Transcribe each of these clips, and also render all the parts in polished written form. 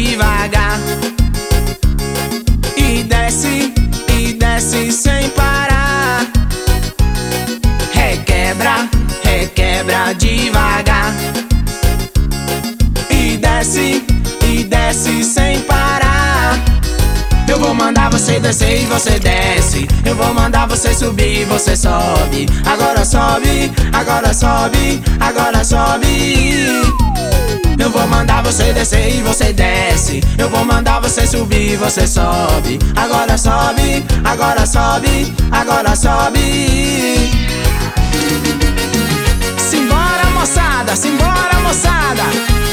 devagar. E desce sem parar. Requebra, requebra devagar. E desce sem parar. Eu vou mandar você descer e você desce. Eu vou mandar você subir e você sobe. Agora sobe, agora sobe, agora sobe. Eu vou mandar você descer e você desce. Eu vou mandar você subir e você sobe. Agora sobe, agora sobe, agora sobe. Simbora moçada, simbora moçada.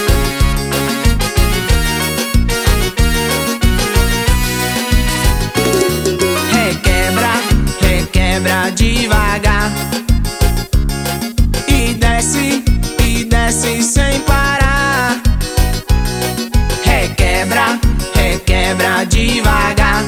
Requebra, requebra devagar. E desce sem parar. Requebra, requebra devagar.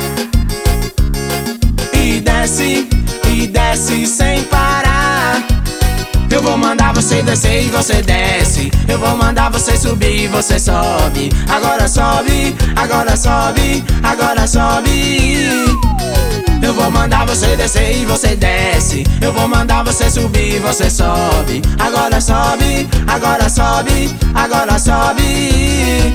E desce sem parar. Eu vou mandar você descer e você desce. Eu vou mandar você subir e você sobe. Agora sobe, agora sobe, agora sobe. Eu vou mandar você descer e você desce. Eu vou mandar você subir e você sobe. Agora sobe, agora sobe, agora sobe.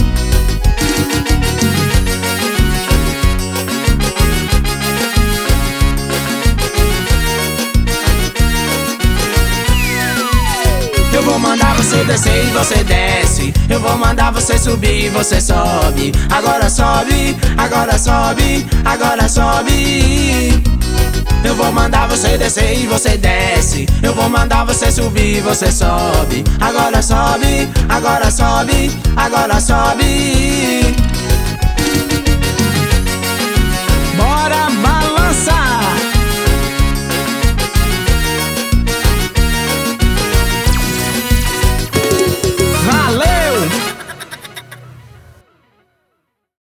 Eu vou mandar você descer e você desce. Eu vou mandar você subir e você sobe. Agora sobe, agora sobe, agora sobe. Eu vou mandar você descer e você desce. Eu vou mandar você subir e você sobe. Agora sobe, agora sobe, agora sobe.